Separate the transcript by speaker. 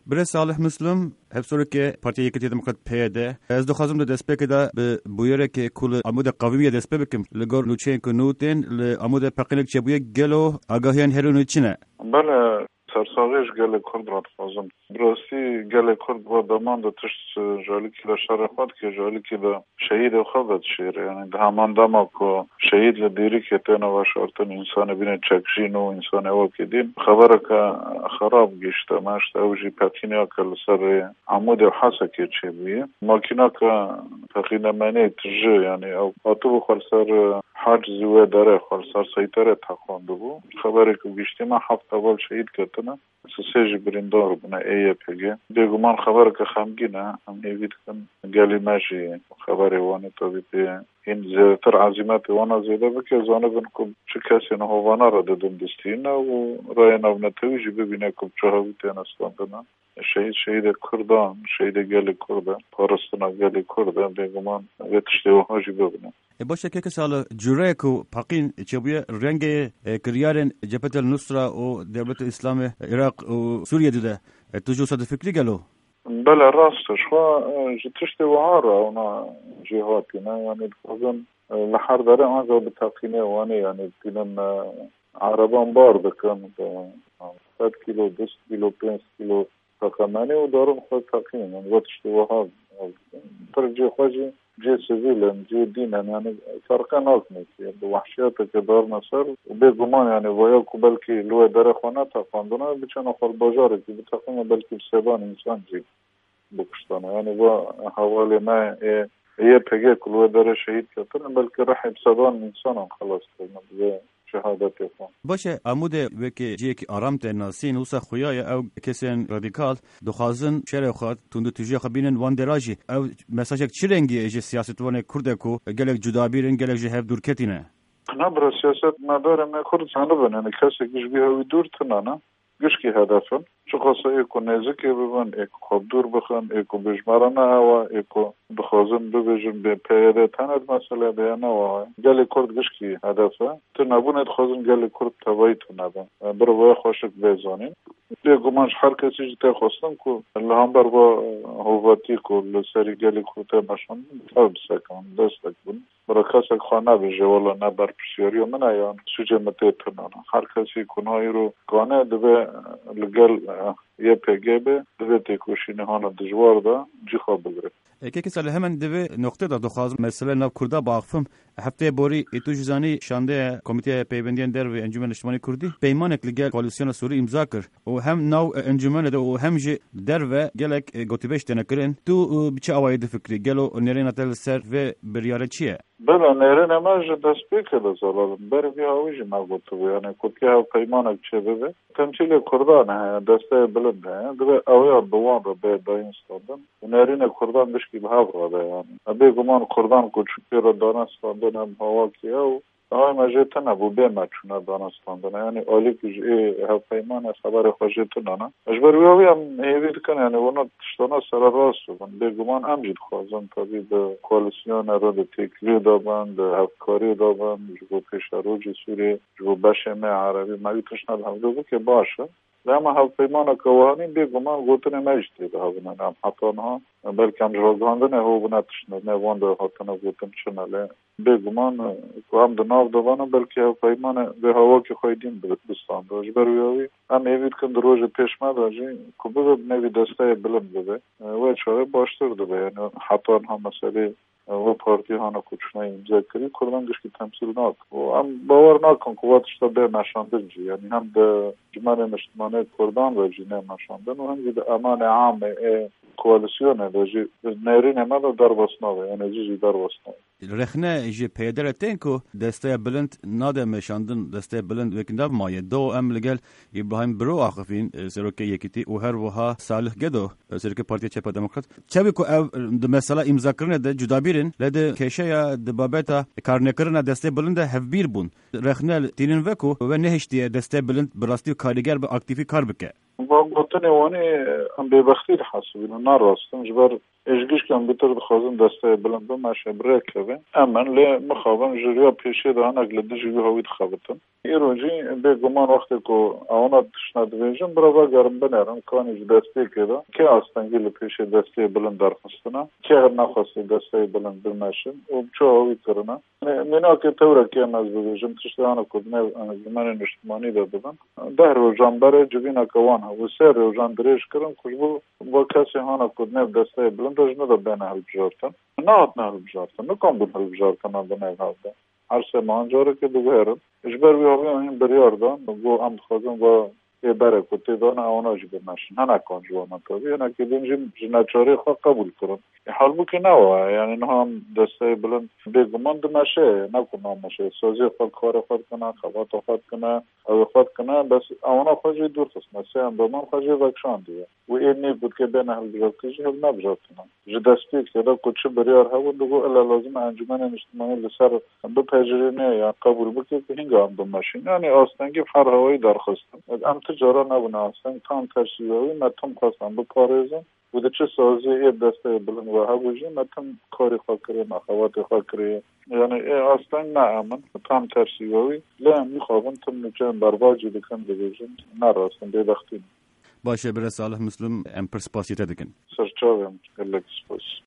Speaker 1: بر صالح مسلم هفسر که پارتی یکی دموکرات پیاده از دو خازم دست بکده به بویره که کل عمود قویه دست بکم لگور لوچین کنوتین لعمود پقیلک چبویه گلو آگاهیان هرونو چنه.
Speaker 2: بله سرساغیش گل کرد را خازم براستی گل کرد و دمان ده تشت جالی که شر خود که جالی که شهید خود شیره یعنی ده همان دما که شهید لدیری که تینا و شارتن انسان بینه چکشین و انسان او که دین خبره که خراب گشته ماشت اوجی پتینه که سر عمود و حسه که چه بیه ماکینا که تقینا منی تجه یعنی او آتو بخور سر حاج زوه داره خور سر سیطره تخوانده بو خبره که گشتی ما هفت اول شهید کتنه سیج بریندار بنا ایه پیگه بیگمان خبره که خمگینه هم هیوید کن گلی ماشی خبره وانه تا بیده این زیادتر عظیمت وانا زیاده بکه زانه بین که چه کسی نهوانا را دادم دستینه و رای نونتویجی ببینه که چه هاویتی نستاندنه شهید کردان شهید گل کردان پارستنا گل کردان بیگمان ویتشتی و هاجی ببینه
Speaker 1: باشه که سال جوره کو پاکین چبوی رنگ کریارن جبهت النصره و دولت اسلام عراق و سوریه دیده توجه صد فکری گلو
Speaker 2: بله راستش خوا جتشتی و عاره اونا جهاتینا یعنی خواهن لحر داره آنجا بتاقینه وانه یعنی تینن عربان بار بکن 100 کیلو 10 کیلو 5 کیلو تاقمانی و دارم خود تاقینه یعنی وقتشتی و ها ترجیح خواهی جي سيفيل جي دين يعني فرقا ناقص وحشيات كدار نصر وبيجمان يعني وياكو بلكي لو دار خونات فاندونا بيچنا خور بازار كي بتقوم بلكي بسبان انسان جي بوكشتانا يعني و حوالي ما هي بيجي كل دار شهيد كتر بلكي راح بسبان انسان خلاص كده شهادت يفهم
Speaker 1: باشه عمود وکی جی کی آرام تناسین وسا خویا او کسین رادیکال دخوازن شر خود توند توجیه خبینن وان دراجی او مساج چرنگی اج سیاست وان کرد کو گلک جدا بیرن گلک جه دور کتینه
Speaker 2: نبر سیاست مدار ما کرد زنه بنن کسی گش بیاوی دور تنانا گش کی هدفن چه خاصه اکو نزدیک ببن اکو خوب دور بخن اکو بجمرانه هوا اکو بخوازن ببجن به پیاده تند مسئله بیانه و گل کرد گش کی هدفه تو نبوند خوازن گل کرد تبایی تو نبن برای خوشک بزانین بیگمانش هر کسی جتا خواستم که اللهم بر با هواتی که لسری گل کرد نشون تاب سکن دست بکن برای کسی خانه بجه والا نه بر پسیاری من ایان سوچه مته تنانا هر کسی کنهایی رو گانه دوه لگل یه پیگه به دوه تیکوشینه هانا دجوار دا جی خواب بگره
Speaker 1: که سال همین دوه نقطه دا دخواز مثلا نو کرده باقفم هفته بوری ایتو جزانی شانده کمیته پیوندین در و انجمن اجتماعی کردی پیمانک لگل کولیسیون سوری امضا کرد و هم نو انجمن ده و هم جی در و گلک گوتیبش تنکرین تو بچه آواید فکری گلو نرین اتل سر و بریاره چیه؟
Speaker 2: بله نرین ما جه دست بیکده زالالم بر بیا هاویجی نگوتو بیانه کتی ها پیمانک چه بده تمثیل کردانه دسته بلنده دوه اویا بوان رو به داین ستادن نرین کردان بشکی به هاو را بیانه بیگمان کردان کچکی رو دانستاندن هم هوا که او آقای مجید نبود به مچونه دانستاندن یعنی آلی که پیمان خبر خوشیت نه اجبر بیاوی هم هیوید کنه یعنی اونا تشتانا سر راست بگن بیگمان امجید خوازن تابی ده کوالسیون رو ده تکلی دابن ده هفکاری دابن جو پیش روج سوری جو بشمه عربی مگیتش ندهم دو که باشه لما هفپیمان کوهانی بیگمان گوتن مجدی ده هاونن هم حتی آنها بلکه هم جواگاندن هو بناتشنه نوان ده حتی گوتن چناله بیگمان که هم ده ناو دوانه بلکه هفپیمان به هوا که خواهیدین بستان داشت برویاوی هم ایوید کن در روز پیش مداجی که بگه نوی دسته بلند بده و چاره باشتر ده یعنی حتی آنها مسئله و پارتی هانا کچنه امضا کردی کردن گشتی تمثیل ناک و هم باور نکن که وقتش تا به نشاندن جی یعنی هم ده جمعه مجتمعانه کردان و جی نشاندن و هم ده امان عام کوالسیونه ده جی نیرین ما ده در بسناوه یعنی جی در بسناوه
Speaker 1: رخنه جی پیدر تینکو دسته بلند ناده مشاندن دسته بلند وکنداب مایه دو ام لگل ابراهیم برو آخفین سروک یکیتی و هر وها صالح گدو سروک پارتی چپا دموکرات چوی که ده مثلا امضا کرنه ده جدا بیرن لده کشه یا ده بابتا کارنه کرنه دسته بلند هفبیر بون رخنه تینن وکو و نهشتی دسته بلند براستی کارگر به اکتیفی کار بکه
Speaker 2: با گفتن وانی هم ببختی حسابی نراستم جبر اجگیش کم بیتر دخوازم دسته بلند بماشه بریک که امن لی مخابم جریا پیشی دارن اگل دیجی هوید خابتن ایروجی به گمان وقتی که آونا تشناد ویژن برای گرم بنرم کانیش دسته کده که آستانگی پیشی دسته بلند درخستنا که هر نخواستی دسته بلند بماشه و چه هوید کرنا مینا که طوره که من از ویژن تشتانه کدنه زمان نشتمانی دادن ده روزان برای جبینا کوان و سه روزان دریش کردم خوشبو با کسی هانا کدنه دسته بلند رجنه دا بین هل بجارتن نه هل بجارتن نکام بین هل بجارتن هم بین هل دا هر سه مانجاره که دو هرم اجبر بیابی هم بریار دان گو هم خواهدم و یه بره کتی دان اونا جبه نشن هنه کان جوانا تابی هنه که دین جنچاری خواه قبول کرن حال بو که نوه یعنی نه هم دسته بلند بگمان دمشه نکن نامشه سازی خود کار خود کنه خوات خود کنه او خود کنه بس اونا خواهی دور قسمه سه هم دومان خواهی وکشان دیگه و این نی بود که بین هل بجارتیجی هل نبجارتنه جه دستی که دا کچه بریار هون دگو الا لازم انجمن اجتماعی لسر دو پیجرینه یا قبول بکی که هنگا هم دمشین یعنی آستنگی هر هوایی درخواستم ام تجارا نبونه آستنگ تام ترسیزاوی متم خواستم بپارزم بوده چه سازی یه دسته بلند و هبوجی متم کاری خواه کریه مخوات خواه کریه یعنی آستنگ نه امن تام ترسیزاوی لیم میخوابن تم نچه برواجی بکن بگیجن نراستن بیدختیم
Speaker 1: باشه بره صالح مسلم ام پرسپاسیته دکن
Speaker 2: سرچاویم گلک سپاس